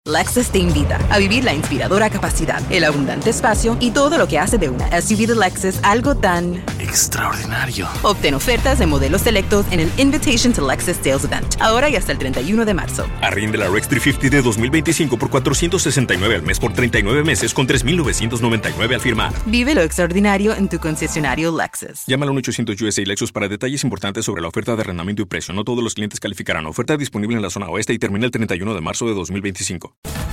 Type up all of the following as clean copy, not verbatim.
Lexus te invita a vivir la inspiradora capacidad, el abundante espacio y todo lo que hace de una SUV de Lexus algo tan extraordinario. Obtén ofertas de modelos selectos en el Invitation to Lexus Sales Event, ahora y hasta el 31 de marzo. Arriende la RX 350 de 2025 por $469 al mes por 39 meses con $3,999 al firmar. Vive lo extraordinario en tu concesionario Lexus. Llama al 1-800 USA Lexus para detalles importantes sobre la oferta de arrendamiento y precio. No todos los clientes calificarán. Oferta disponible en la zona oeste y termina el 31 de marzo de 2025.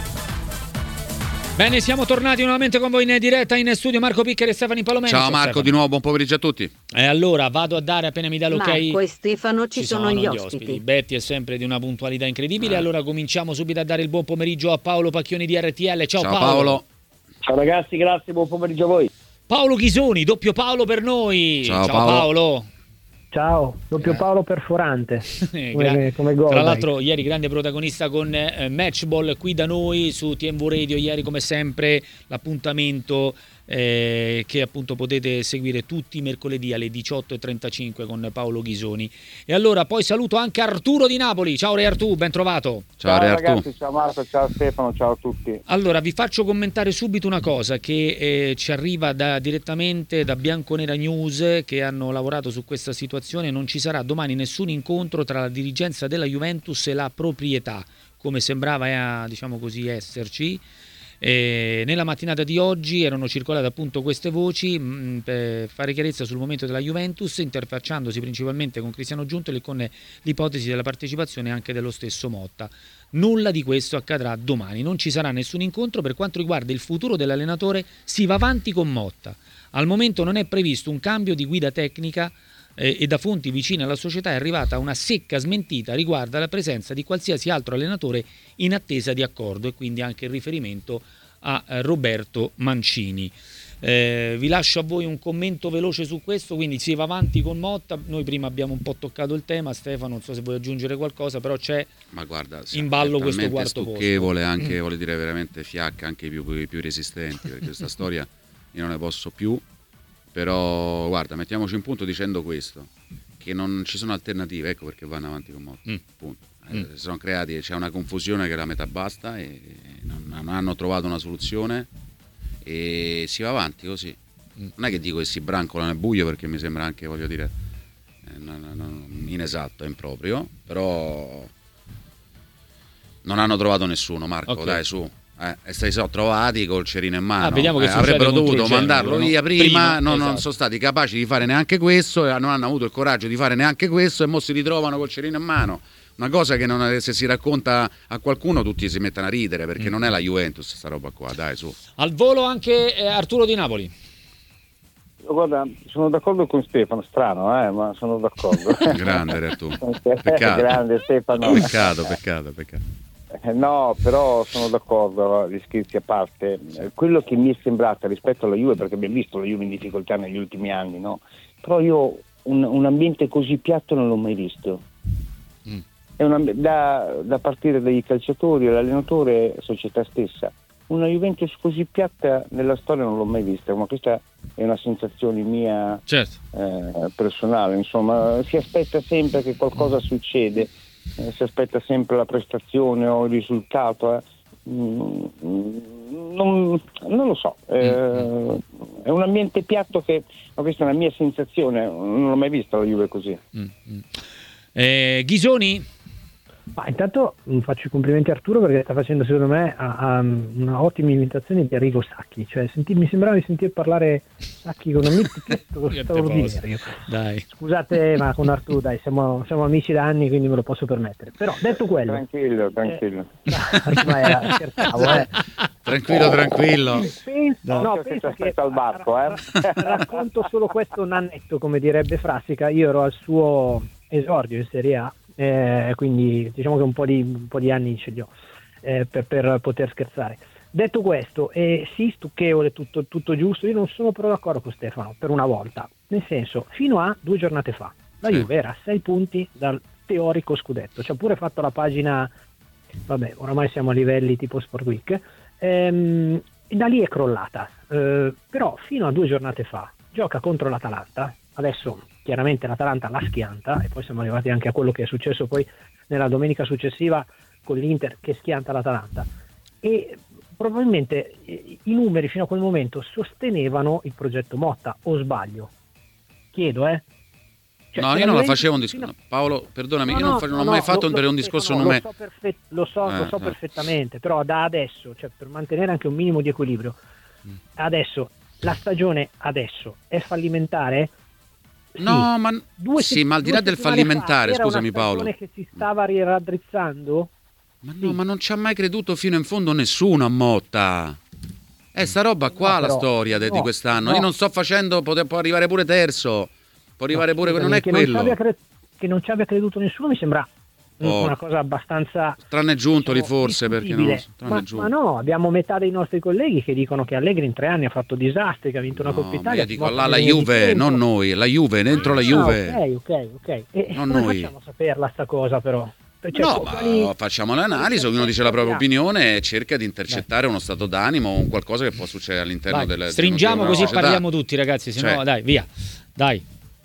Bene, siamo tornati nuovamente con voi in diretta in studio. Marco Piccheri e Stefano Palomeno. Ciao Marco, Stefano. di nuovo buon pomeriggio a tutti. E allora vado a dare, appena mi dà l'ok, Marco e Stefano ci sono gli ospiti. Betty è sempre di una puntualità incredibile. Allora cominciamo subito a dare il buon pomeriggio a Paolo Pacchioni di RTL. Ciao Paolo. Ciao ragazzi, grazie, buon pomeriggio a voi. Paolo Chisoni, doppio Paolo per noi. Ciao Paolo. Ciao, doppio Paolo perforante come gol. Tra l'altro ieri grande protagonista con Matchball qui da noi su TMV Radio. Ieri come sempre l'appuntamento che appunto potete seguire tutti i mercoledì alle 18:35 con Paolo Chisoni. E allora poi saluto anche Arturo di Napoli. Ciao Re Artù, ben trovato. Ciao Re Artù. Ragazzi, ciao Marco, ciao Stefano, ciao a tutti. Allora vi faccio commentare subito una cosa che ci arriva direttamente da Bianconera News, che hanno lavorato su questa situazione. Non ci sarà domani nessun incontro tra la dirigenza della Juventus e la proprietà, come sembrava diciamo così esserci. Nella mattinata di oggi erano circolate appunto queste voci per fare chiarezza sul momento della Juventus, interfacciandosi principalmente con Cristiano Giuntoli e con l'ipotesi della partecipazione anche dello stesso Motta. Nulla di questo accadrà domani, non ci sarà nessun incontro. Per quanto riguarda il futuro dell'allenatore si va avanti con Motta. Al momento non è previsto un cambio di guida tecnica e da fonti vicine alla società è arrivata una secca smentita riguardo alla presenza di qualsiasi altro allenatore in attesa di accordo, e quindi anche il riferimento a Roberto Mancini. Vi lascio a voi un commento veloce su questo. Quindi si va avanti con Motta. Noi prima abbiamo un po' toccato il tema, Stefano, non so se vuoi aggiungere qualcosa, però c'è in ballo questo quarto posto. Stucchevole, anche vuole dire veramente fiacca, anche i più resistenti, perché questa storia io non ne posso più. Però guarda, mettiamoci in punto dicendo questo, che non ci sono alternative, ecco perché vanno avanti con Motta. Punto. Sono creati, c'è una confusione che la metà basta e non hanno trovato una soluzione e si va avanti così. Non è che dico che si brancola nel buio, perché mi sembra anche, voglio dire, inesatto, è improprio, però non hanno trovato nessuno, Marco, okay. Dai su. E si sono trovati col cerino in mano. Vediamo che avrebbero dovuto Genoa, mandarlo via prima non esatto. sono stati capaci di fare neanche questo, e non hanno avuto il coraggio di fare neanche questo, e mo si ritrovano col cerino in mano. Una cosa che se si racconta a qualcuno tutti si mettono a ridere, perché non è la Juventus sta roba qua, dai su. Al volo anche Arturo di Napoli. Guarda, sono d'accordo con Stefano, strano, ma sono d'accordo. Grande Arturo. Peccato. Grande Stefano. Peccato. No, però sono d'accordo, gli scherzi a parte. Quello che mi è sembrato rispetto alla Juve, perché abbiamo visto la Juve in difficoltà negli ultimi anni, no? Però io un ambiente così piatto non l'ho mai visto. È da partire dai calciatori, l'allenatore, la società stessa. Una Juventus così piatta nella storia non l'ho mai vista, ma questa è una sensazione mia, certo. Personale. Insomma, si aspetta sempre che qualcosa succede. Si aspetta sempre la prestazione o il risultato, non lo so, è un ambiente piatto che, ma questa è una mia sensazione, non l'ho mai vista la Juve così. Ghisoni? Ma intanto faccio i complimenti a Arturo, perché sta facendo secondo me una ottima imitazione di Arrigo Sacchi, cioè mi sembrava di sentire parlare Sacchi con un amico straordinario. Dai. Scusate, ma con Arturo dai, siamo amici da anni, quindi me lo posso permettere. Però detto quello, tranquillo. Tranquillo. Penso che al barco, racconto solo questo nanetto, come direbbe Frassica. Io ero al suo esordio in Serie A. Quindi diciamo che un po' di anni ce li ho per poter scherzare. Detto questo, sì, stucchevole, tutto giusto. Io non sono però d'accordo con Stefano per una volta, nel senso, fino a 2 giornate fa la Juve era a 6 punti dal teorico scudetto, ci ha pure fatto la pagina, vabbè, oramai siamo a livelli tipo Sport Week, e da lì è crollata, però fino a 2 giornate fa gioca contro l'Atalanta. Adesso chiaramente l'Atalanta la schianta, e poi siamo arrivati anche a quello che è successo poi nella domenica successiva con l'Inter che schianta l'Atalanta. e probabilmente i numeri fino a quel momento sostenevano il progetto Motta, o sbaglio? Chiedo, Cioè, no, io non la facevo un discorso. Paolo, perdonami, io non ho mai fatto un discorso numerico. Lo so perfettamente, però da adesso, cioè per mantenere anche un minimo di equilibrio, adesso la stagione adesso è fallimentare? Sì. No, ma ma al di là del fallimentare, scusami Paolo. Era una stagione che si stava raddrizzando? Ma no, ma non ci ha mai creduto fino in fondo nessuno a Motta. Sta roba qua la storia di quest'anno. Io non sto facendo, può arrivare pure terzo, può arrivare pure, non è quello. Che non ci abbia creduto nessuno mi sembra una cosa abbastanza... Tranne Giuntoli forse, perché no? Ma no, abbiamo metà dei nostri colleghi che dicono che Allegri in 3 anni ha fatto disastri, che ha vinto una Coppa Italia. Io dico la Juve, non noi, la Juve, dentro la Juve. Ok. E non come noi. facciamo a saperla sta cosa però? Cioè, ma facciamo l'analisi, ognuno dice la propria opinione e cerca di intercettare uno stato d'animo o un qualcosa che può succedere all'interno delle stringiamo così società. parliamo tutti, ragazzi, se no dai, via. Dai.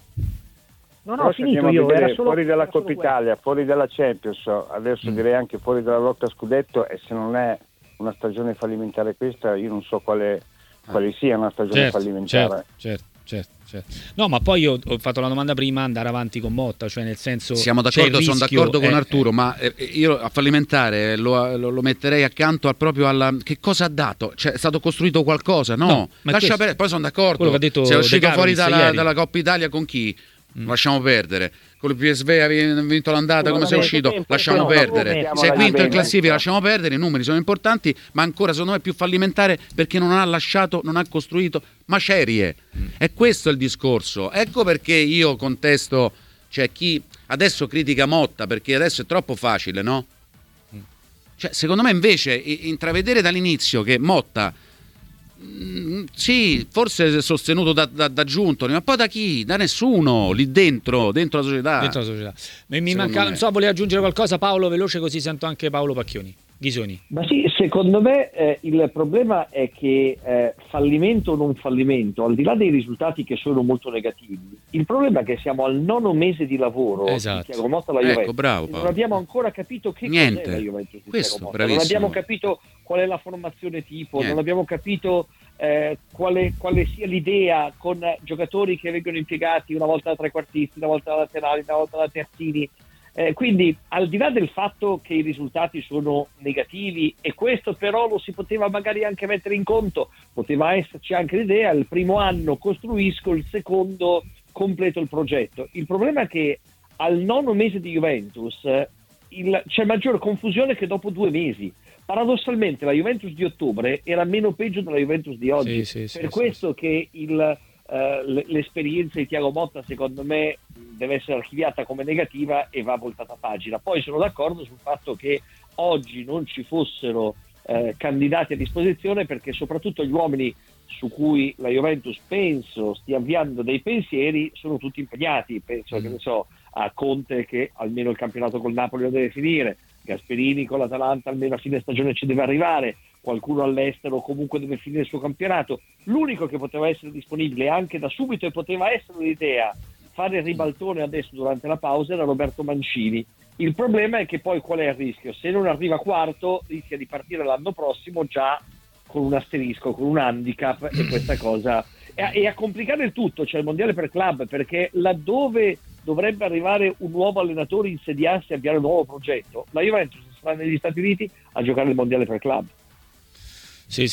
No, ho finito io, era solo fuori dalla Coppa Italia, fuori dalla Champions, adesso direi anche fuori dalla lotta a scudetto, e se non è una stagione fallimentare questa, io non so quale sia una stagione fallimentare. Certo. No, ma poi io ho fatto la domanda prima, andare avanti con Motta, cioè nel senso siamo d'accordo, sono d'accordo con Arturo, ma io a fallimentare lo metterei accanto proprio alla che cosa ha dato, cioè è stato costruito qualcosa, no lascia perdere, poi sono d'accordo, quello che ha detto se è uscito fuori dalla Coppa Italia con chi? Lasciamo perdere. Con il PSV ha vinto l'andata, come sei uscito? Lasciamo perdere. Se è quinto in classifica, lasciamo perdere. I numeri sono importanti, ma ancora secondo me è più fallimentare perché non ha costruito macerie. E questo è il discorso. Ecco perché io contesto, cioè chi adesso critica Motta perché adesso è troppo facile, no? Cioè, secondo me invece intravedere dall'inizio che Motta sì, forse sostenuto da Giuntoli, ma poi da chi? Da nessuno lì dentro la società. Mi manca, non so, volevi aggiungere qualcosa Paolo, veloce, così sento anche Paolo Ghisoni. Ma sì, secondo me il problema è che fallimento o non fallimento, al di là dei risultati che sono molto negativi, il problema è che siamo al 9° mese di lavoro di Thiago Motta alla Juventus. Bravo, non abbiamo ancora capito che cos'è la Juventus di Thiago Motta, non abbiamo capito qual è la formazione tipo, non abbiamo capito quale sia l'idea con giocatori che vengono impiegati una volta da trequartisti, una volta da laterali, una volta da terzini. Quindi al di là del fatto che i risultati sono negativi, e questo però lo si poteva magari anche mettere in conto, poteva esserci anche l'idea: il primo anno costruisco, il secondo completo il progetto. Il problema è che al 9° mese di Juventus c'è maggior confusione che dopo 2 mesi. Paradossalmente la Juventus di ottobre era meno peggio della Juventus di oggi, per questo che l'esperienza di Thiago Motta secondo me deve essere archiviata come negativa e va voltata a pagina. Poi sono d'accordo sul fatto che oggi non ci fossero candidati a disposizione, perché soprattutto gli uomini su cui la Juventus penso stia avviando dei pensieri sono tutti impegnati. Penso che ne so, a Conte, che almeno il campionato col Napoli lo deve finire, Gasperini con l'Atalanta almeno a fine stagione ci deve arrivare, qualcuno all'estero comunque deve finire il suo campionato. L'unico che poteva essere disponibile anche da subito e poteva essere un'idea fare il ribaltone adesso durante la pausa era Roberto Mancini. Il problema è che poi qual è il rischio? Se non arriva quarto rischia di partire l'anno prossimo già con un asterisco, con un handicap, e questa cosa e a complicare il tutto c'è il mondiale per club, perché laddove dovrebbe arrivare un nuovo allenatore, insediarsi e avviare un nuovo progetto, la Juventus sarà negli Stati Uniti a giocare il mondiale per club. Sì.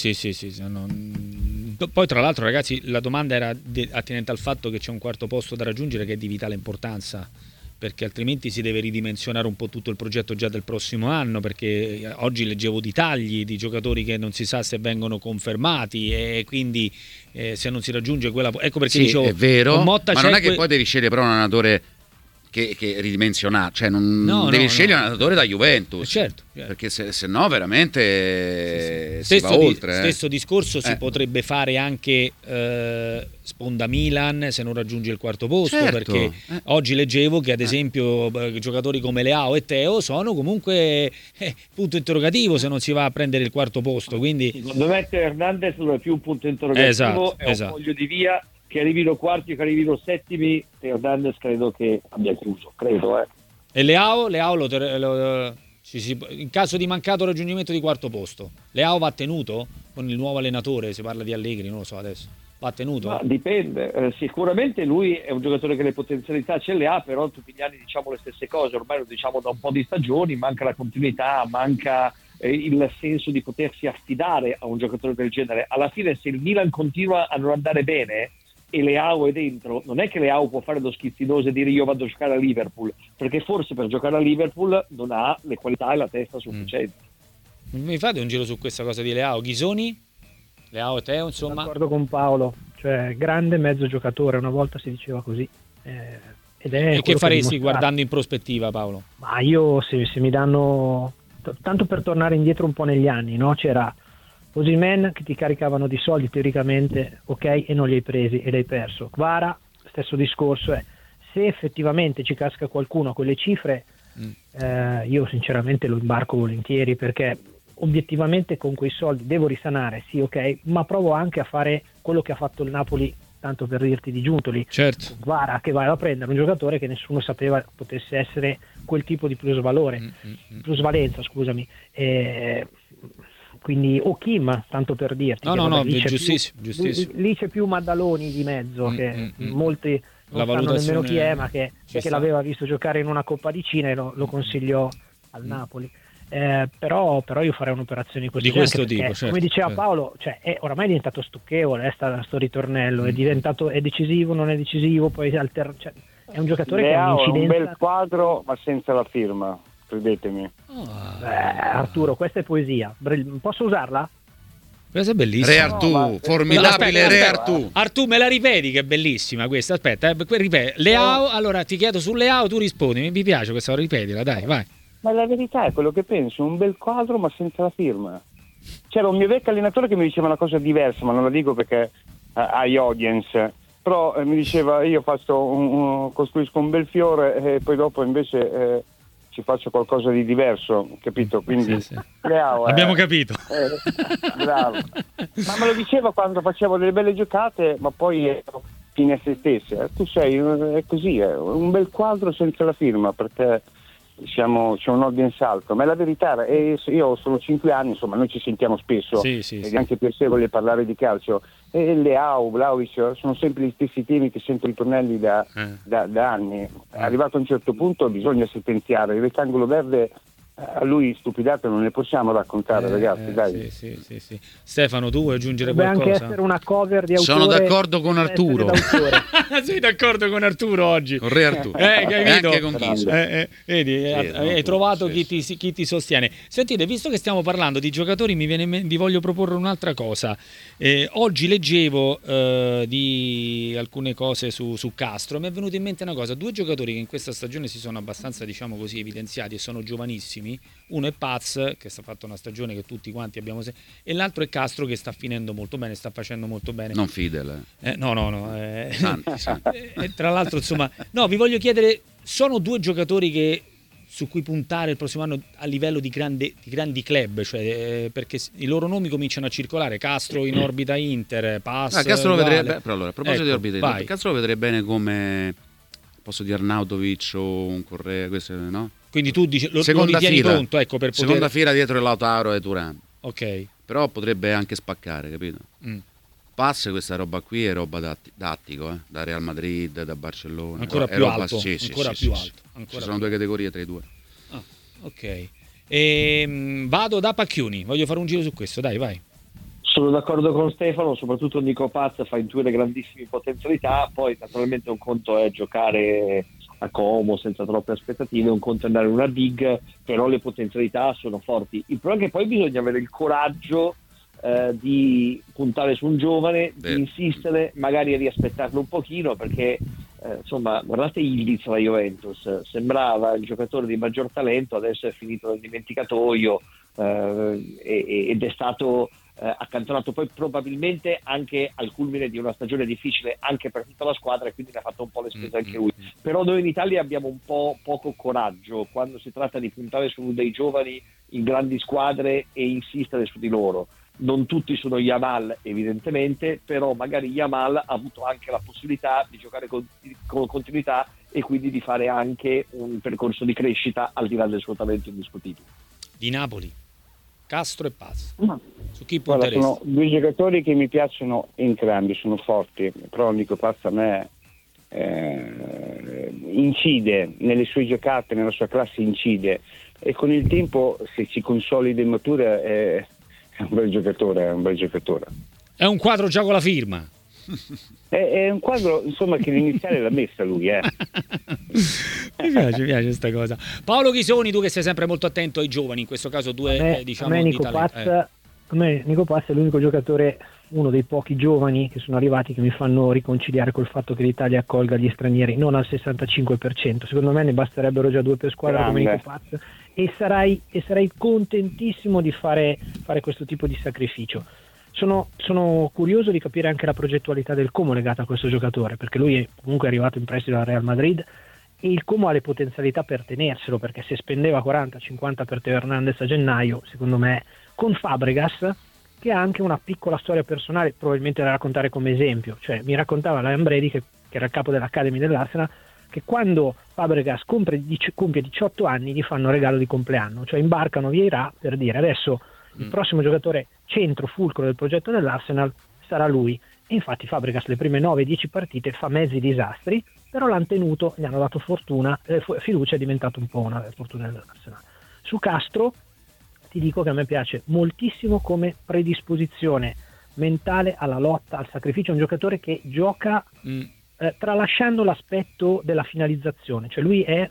Poi tra l'altro, ragazzi, la domanda era attinente al fatto che c'è un quarto posto da raggiungere che è di vitale importanza, perché altrimenti si deve ridimensionare un po' tutto il progetto già del prossimo anno, perché oggi leggevo di tagli di giocatori che non si sa se vengono confermati, e quindi se non si raggiunge quella... Ecco perché dicevo, è vero, Motta ma non è che poi devi scegliere però un allenatore che ridimensionato, cioè devi scegliere un allenatore da Juventus, certo. Perché se no veramente si va oltre. Stesso discorso si potrebbe fare anche sponda Milan se non raggiunge il quarto posto, perché oggi leggevo che ad esempio giocatori come Leao e Teo sono comunque punto interrogativo se non si va a prendere il quarto posto, quindi secondo me Hernandez non è più un punto interrogativo, è un foglio di via. Che arrivino quarti o che arrivino settimi, Hernandez credo che abbia chiuso, E Leao In caso di mancato raggiungimento di quarto posto, Leao va tenuto con il nuovo allenatore? Si parla di Allegri, non lo so adesso. Va tenuto? Ma dipende, sicuramente lui è un giocatore che le potenzialità ce le ha, però tutti gli anni diciamo le stesse cose, ormai lo diciamo da un po' di stagioni, manca la continuità, manca il senso di potersi affidare a un giocatore del genere. Alla fine, se il Milan continua a non andare bene e Leao è dentro, non è che Leao può fare lo schizzinoso e dire io vado a giocare a Liverpool, perché forse per giocare a Liverpool non ha le qualità e la testa sufficienti. Mi fate un giro su questa cosa di Leao? Ghisoni? Leao e Teo, insomma. Sono d'accordo con Paolo, cioè grande mezzo giocatore, una volta si diceva così. Ed è e che faresti che guardando in prospettiva, Paolo? Ma io se mi danno, tanto per tornare indietro un po' negli anni, no? C'era Osimhen che ti caricavano di soldi teoricamente, ok, e non li hai presi e l'hai perso. Kvara, stesso discorso, se effettivamente ci casca qualcuno a quelle cifre, io sinceramente lo imbarco volentieri, perché obiettivamente con quei soldi devo risanare, sì, ok, ma provo anche a fare quello che ha fatto il Napoli, tanto per dirti, di Giuntoli. Certo. Vara, che va a prendere un giocatore che nessuno sapeva potesse essere quel tipo di plusvalenza, scusami. Quindi o Kim, tanto per dirti. No, giustissimo. Lì c'è più Maddaloni di mezzo, che molti non sanno nemmeno chi è, ma che l'aveva visto giocare in una Coppa di Cina e lo consigliò al Napoli. Però io farei un'operazione di questo tipo, perché, certo, come diceva certo. Paolo, cioè oramai è diventato stucchevole, sto ritornello, è decisivo, non è decisivo, poi è un giocatore che ha un'incidenza. È un bel quadro, ma senza la firma, credetemi. Arturo, questa è poesia. Posso usarla? Questa è bellissima. Re Artù, formidabile Re Artù. Artù, me la ripeti che è bellissima questa? Aspetta, Leao, allora ti chiedo su Leao, tu rispondi, mi piace questa, ripetila, dai, vai. Ma la verità è quello che penso, un bel quadro ma senza la firma. C'era un mio vecchio allenatore che mi diceva una cosa diversa, ma non la dico perché hai audience, però mi diceva io costruisco un bel fiore e poi dopo invece ci faccio qualcosa di diverso, capito? Quindi sì. Leao, abbiamo capito. Bravo. Ma me lo diceva quando facevo delle belle giocate, ma poi fine a se stesse. Tu sei così, un bel quadro senza la firma, perché c'è un audience alto, ma è la verità. Io sono 5 anni, insomma, noi ci sentiamo spesso, sì. ed è anche piacevole parlare di calcio, e Leao, Vlahovic sono sempre gli stessi temi che sento ritornelli da anni. Arrivato a un certo punto bisogna sentenziare. Il rettangolo verde, a lui stupidate non ne possiamo raccontare, ragazzi, dai. Sì. Stefano, tu vuoi aggiungere qualcosa? Deve anche essere una cover di autore. Sono d'accordo con Arturo. Sei d'accordo con Arturo oggi? Con Re Artù. Capito? Anche con Ghiso. Vedi, hai trovato chi ti sostiene. Sentite, visto che stiamo parlando di giocatori, vi voglio proporre un'altra cosa. Oggi leggevo di alcune cose su Castro, mi è venuta in mente una cosa: 2 giocatori che in questa stagione si sono abbastanza, diciamo così, evidenziati e sono giovanissimi. Uno è Paz, che sta fatto una stagione che tutti quanti abbiamo e l'altro è Castro, che sta finendo molto bene, sta facendo molto bene. Non Fidel. No. Santi. Tra l'altro, insomma, vi voglio chiedere, sono 2 giocatori su cui puntare il prossimo anno a livello di grandi club, cioè perché i loro nomi cominciano a circolare. Castro in orbita Inter, Paz. Castro lo vedrebbe, però allora, a proposito di orbita vai. Inter, Castro lo vedrebbe bene come, posso dire, Arnautovic o un Correa, questo, no? Quindi tu dici, lo ritieni pronto, per poter... Seconda fila dietro Lautaro e Thuram. Ok. Però potrebbe anche spaccare, capito? Paz, questa roba qui è roba da Attico, da Real Madrid, da Barcellona. Ancora più alto. Ancora più alto. Ci sono 2 categorie tra i 2. Ok. Vado da Pacchioni, voglio fare un giro su questo, dai, vai. Sono d'accordo con Stefano, soprattutto Nico Paz fa intuire grandissime potenzialità, poi naturalmente un conto è giocare a Como senza troppe aspettative, un conto è andare in una big, però le potenzialità sono forti. Il problema è che poi bisogna avere il coraggio di puntare su un giovane, di insistere, magari riaspettarlo un pochino, perché insomma, guardate Ildiz alla Juventus, sembrava il giocatore di maggior talento, adesso è finito nel dimenticatoio ed è stato accantonato poi probabilmente anche al culmine di una stagione difficile anche per tutta la squadra, e quindi ne ha fatto un po' le spese anche lui. Però noi in Italia abbiamo un po' poco coraggio quando si tratta di puntare su dei giovani in grandi squadre e insistere su di loro. Non tutti sono Yamal evidentemente, però magari Yamal ha avuto anche la possibilità di giocare con continuità e quindi di fare anche un percorso di crescita al di là del suo talento indiscutibile. Di Napoli, Castro e Paz. Su chi Guarda, punteresti? sono due giocatori che mi piacciono entrambi, sono forti, però Nico Paz a me incide nelle sue giocate, nella sua classe incide, e con il tempo, se si consolida in matura, è un bel giocatore, È un quadro già con la firma. È un quadro, insomma, che l'iniziale l'ha messa lui. Mi piace questa cosa. Paolo Chisoni, tu che sei sempre molto attento ai giovani, in questo caso due diciamo a me di Nico talento. Paz, a me Nico Paz è l'unico giocatore, uno dei pochi giovani che sono arrivati, che mi fanno riconciliare col fatto che l'Italia accolga gli stranieri non al 65%. Secondo me ne basterebbero già 2 per squadra come Nico Paz, e sarai contentissimo di fare questo tipo di sacrificio. Sono curioso di capire anche la progettualità del Como legata a questo giocatore, perché lui è comunque arrivato in prestito dal Real Madrid e il Como ha le potenzialità per tenerselo, perché se spendeva 40-50 per Teo Hernandez a gennaio, secondo me, con Fabregas, che ha anche una piccola storia personale probabilmente da raccontare come esempio, cioè mi raccontava Liam Brady, che era il capo dell'Academy dell'Arsenal, che quando Fabregas compie 18 anni gli fanno regalo di compleanno, cioè imbarcano Vieira per dire adesso il prossimo giocatore centro fulcro del progetto dell'Arsenal sarà lui. E infatti Fabregas le prime 9-10 partite fa mezzi disastri, però l'hanno tenuto, gli hanno dato fiducia, è diventato un po' una fortuna dell'Arsenal. Su Castro ti dico che a me piace moltissimo come predisposizione mentale alla lotta, al sacrificio. È un giocatore che gioca tralasciando l'aspetto della finalizzazione, cioè lui è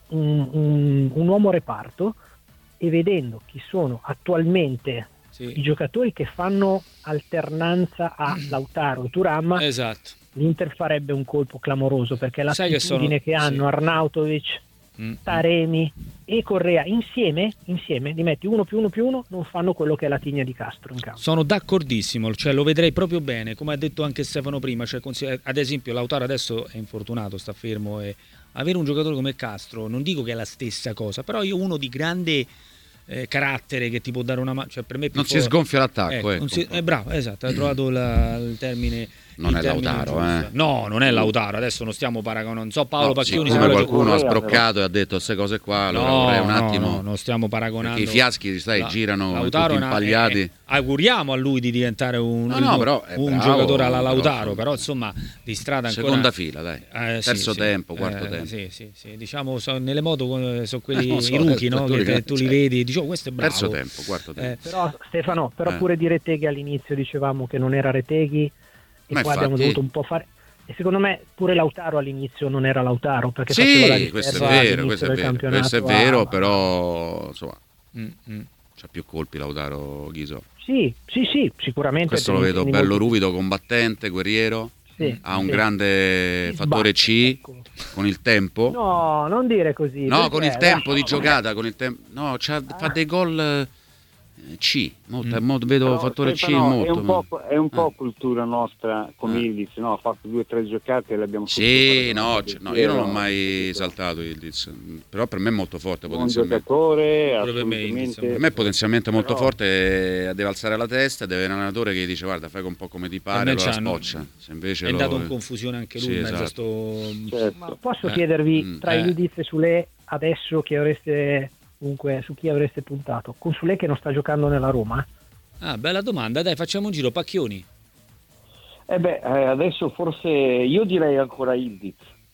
un uomo reparto, e vedendo chi sono attualmente i giocatori che fanno alternanza a Lautaro e Thuram, esatto, l'Inter farebbe un colpo clamoroso, perché l'attitudine che hanno Arnautovic, Taremi e Correa insieme li metti 1+1+1, non fanno quello che è la tigna di Castro in campo. Sono d'accordissimo, cioè lo vedrei proprio bene, come ha detto anche Stefano prima, cioè, ad esempio Lautaro adesso è infortunato, sta fermo, e avere un giocatore come Castro, non dico che è la stessa cosa, però io uno di grande carattere che ti può dare una mano, cioè per me non si sgonfia l'attacco, bravo, esatto, hai trovato il termine. Non è Lautaro, no, non è Lautaro, adesso non stiamo paragonando, non so, Paolo Pacchioni, come qualcuno ha sbroccato e ha detto queste cose qua, allora vorrei un attimo, no, non stiamo paragonando, perché i fiaschi girano Lautaro tutti impagliati. Auguriamo a lui di diventare un giocatore alla Lautaro, però insomma di strada ancora seconda fila, dai, terzo tempo, quarto tempo, sì, diciamo nelle moto sono quelli i rookie, no? Che tu li vedi, diciamo questo è bravo, terzo tempo, quarto tempo. Però Stefano, pure di Reteghi all'inizio dicevamo che non era Reteghi, e ma poi infatti, abbiamo dovuto un po' fare, e secondo me pure Lautaro all'inizio non era Lautaro, perché questo è vero, però insomma c'ha più colpi Lautaro, Ghiso. Sì, sicuramente. Questo lo vedo bello ruvido, combattente, guerriero, ha un grande fattore C con il tempo. No, non dire così. No, con il tempo di giocata, con il tempo. No, fa dei gol C, vedo fattore C molto. È un po' cultura nostra, come Ildiz, no? Ha fatto 2 o 3 giocate e l'abbiamo io non l'ho mai saltato Ildiz, però per me è molto forte potenzialmente. Per me è potenzialmente molto forte, deve alzare la testa, deve avere un allenatore che gli dice guarda fai un po' come ti pare, lo spoccia. Se invece è andato in confusione anche lui, Ma posso chiedervi tra Ildiz e Sule adesso chi avreste... Comunque, su chi avreste puntato? Con Sule che non sta giocando nella Roma? Bella domanda, dai, facciamo un giro. Pacchioni. Adesso forse io direi ancora Ildiz.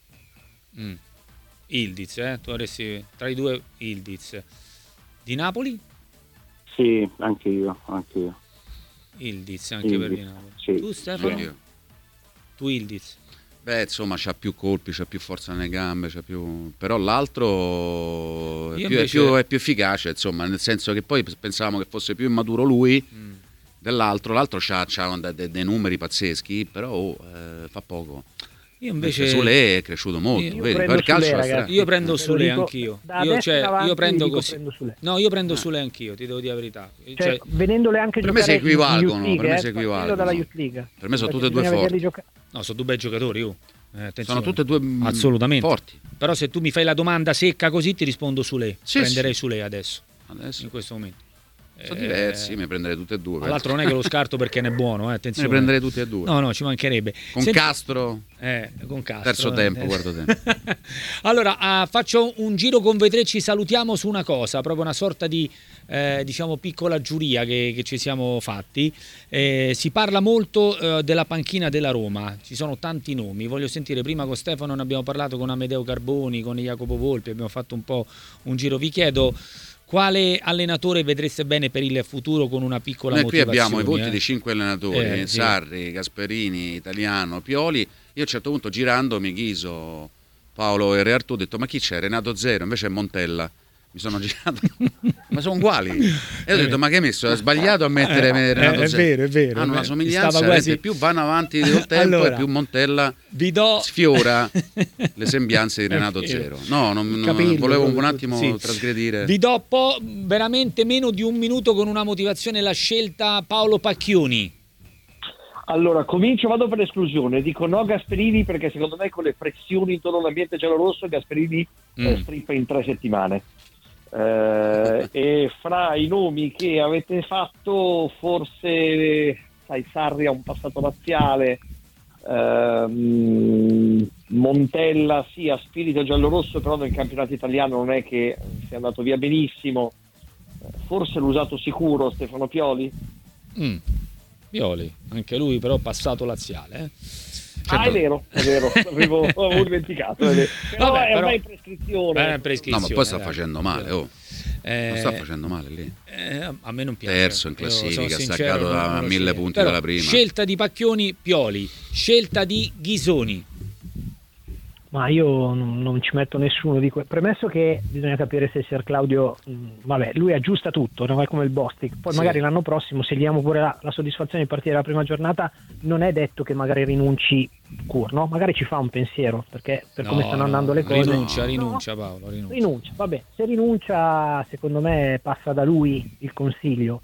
Ildiz, tu avresti tra i due Ildiz. Di Napoli? Sì, anche io. Ildiz, anche per di Napoli. Sì. Tu Stefano? Tu Ildiz. Insomma c'ha più colpi, c'ha più forza nelle gambe, però l'altro è più efficace, insomma, nel senso che poi pensavamo che fosse più immaturo lui dell'altro. L'altro c'ha dei numeri pazzeschi, però fa poco. Io invece Sule è cresciuto molto, io prendo Sule anch'io. Io prendo così. No, io prendo Sule anch'io, ti devo dire la verità. Cioè, vedendole anche per me si equivalgono, Per me sono tutte e due forti. No, sono due bei giocatori, sono tutte e due assolutamente forti. Però se tu mi fai la domanda secca così ti rispondo Sule. Prenderei Sule adesso in questo momento. Sono diversi, mi prenderei tutte e due. Tra l'altro non è che lo scarto perché ne è buono, attenzione. Me ne prenderei tutti e due. No, ci mancherebbe. Con Castro. Con Castro. Terzo tempo, quarto tempo. Allora, faccio un giro con voi tre, ci salutiamo su una cosa, proprio una sorta di diciamo piccola giuria che ci siamo fatti. Si parla molto della panchina della Roma, ci sono tanti nomi, voglio sentire, prima con Stefano ne abbiamo parlato, con Amedeo Carboni, con Jacopo Volpi, abbiamo fatto un po' un giro. Vi chiedo quale allenatore vedreste bene per il futuro con una piccola motivazione? Qui abbiamo i voti di 5 allenatori, sì. Sarri, Gasperini, Italiano, Pioli. Io a un certo punto girandomi, Ghiso, Paolo e Re Artù, ho detto ma chi c'è? Renato Zero, invece è Montella. Mi sono girato, ma sono uguali. E ho detto ma che hai messo? Hai sbagliato a mettere Renato Zero? È vero. Hanno una somiglianza, quasi... più vanno avanti col tempo allora, e più Montella sfiora le sembianze di Renato Zero. No, non volevo un attimo trasgredire. Vi do veramente meno di un minuto con una motivazione, la scelta Paolo Pacchioni. Allora, vado per esclusione, dico no Gasperini perché secondo me con le pressioni intorno all'ambiente giallorosso Gasperini strippa in 3 settimane. E fra i nomi che avete fatto forse Sarri ha un passato laziale, Montella sì ha spirito giallorosso, però nel campionato italiano non è che sia andato via benissimo, forse l'usato sicuro Stefano Pioli. Pioli, anche lui però passato laziale. Certo. È vero, avevo dimenticato. Però è ormai prescrizione. No, ma poi sta facendo male, non sta facendo male lì. A me non piace. Terzo in classifica, staccato da 1000 punti dalla prima. Scelta di Pacchioni, Pioli. Scelta di Ghisoni. Ma io non ci metto nessuno di premesso che bisogna capire se Ser Claudio lui aggiusta tutto, non è come il Bostic, poi magari l'anno prossimo se gli diamo pure la soddisfazione di partire la prima giornata non è detto che magari rinunci no? Magari ci fa un pensiero perché per come stanno andando le cose rinuncia Paolo, rinuncia, vabbè, se rinuncia secondo me passa da lui il consiglio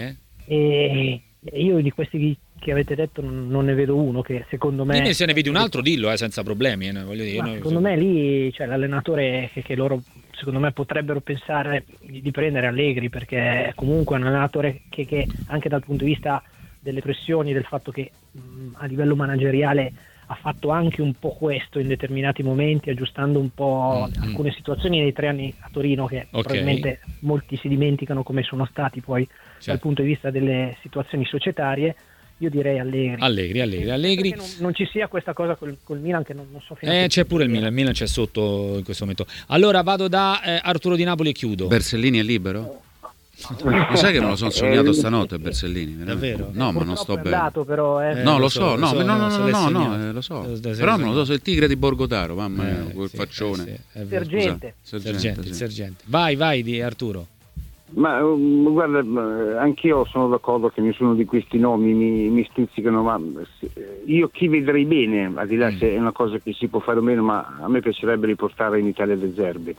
e io di questi che avete detto non ne vedo uno che secondo me se ne vedi un altro dillo senza problemi, voglio dire, secondo me lì c'è l'allenatore che loro secondo me potrebbero pensare di prendere Allegri perché è comunque un allenatore che anche dal punto di vista delle pressioni, del fatto che a livello manageriale ha fatto anche un po' questo in determinati momenti, aggiustando un po' alcune situazioni nei 3 anni a Torino che probabilmente molti si dimenticano come sono stati poi dal punto di vista delle situazioni societarie. Io direi Allegri. Non ci sia questa cosa col Milan che non so fino a c'è pure il Milan c'è sotto in questo momento. Allora vado da Arturo Di Napoli e chiudo. Bersellini è libero? Lo sai che me lo sono sognato stanotte Bersellini, davvero? No, ma non sto bene. Però, no, lo so, lo so. Però non lo so, il tigre di Borgotaro, mamma mia, quel faccione. Sergente. Vai di Arturo. Ma guarda, anch'io sono d'accordo che nessuno di questi nomi mi stuzzicano, ma io chi vedrei bene, al di là se è una cosa che si può fare o meno, ma a me piacerebbe riportare in Italia De Zerbi.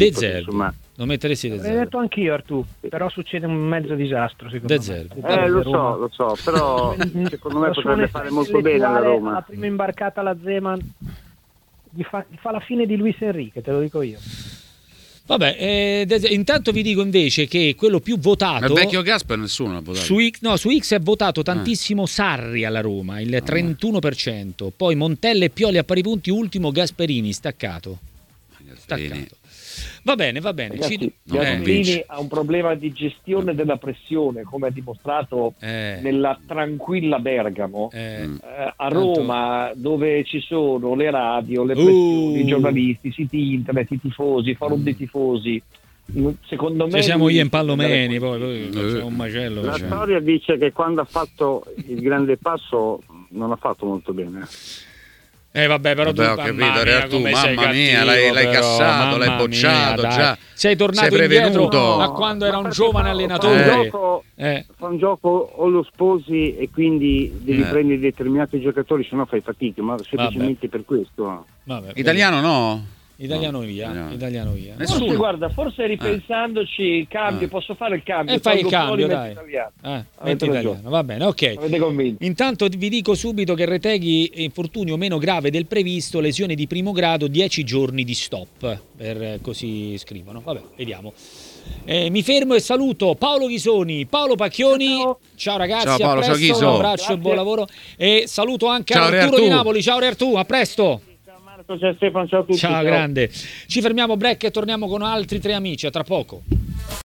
Lo metteresti De Zerbi? L'hai detto anch'io Artù, però succede un mezzo disastro secondo me. Lo so, però secondo me potrebbe fare molto bene alla Roma. La prima imbarcata alla Zeman gli fa la fine di Luis Enrique, te lo dico io. Vabbè, intanto vi dico invece che quello più votato... Il vecchio Gasper nessuno l'ha votato. Su X è votato tantissimo Sarri alla Roma, il 31%. Poi Montella e Pioli a pari punti, ultimo Gasperini, staccato. Va bene. Ragazzi, Gasperini ha un problema di gestione della pressione, come ha dimostrato nella tranquilla Bergamo. A Roma, dove ci sono le radio, le pressioni, i giornalisti, i siti internet, i tifosi, forum dei tifosi. Secondo me siamo io in Pallomeni, poi c'è un macello. La storia dice che quando ha fatto il grande passo non ha fatto molto bene. Vabbè, però ho capito, tu, mamma mia, l'hai cassato, l'hai bocciato, già. Sei tornato indietro a quando era un giovane allenatore. Fa un gioco o lo sposi e quindi devi prendere determinati giocatori, se no fai fatica, ma semplicemente per questo. Italiano no? Italiano via. Forse, guarda, forse ripensandoci cambio, posso fare il cambio. Fai il cambio, dai. Metti italiano, va bene, ok. Avete convinto. Intanto vi dico subito che Retegui, infortunio meno grave del previsto, lesione di primo grado, 10 giorni di stop, così scrivono. Vabbè, vediamo. Mi fermo e saluto Paolo Ghisoni, Paolo Pacchioni. Ciao ragazzi, ciao Paolo, a presto, ciao Ghiso. un abbraccio e buon lavoro. E saluto anche Arturo di Napoli. Ciao Artù, a presto. Ciao Marco, ciao Stefano, ciao a tutti. Ciao grande. Ci fermiamo break e torniamo con altri 3 amici, a tra poco.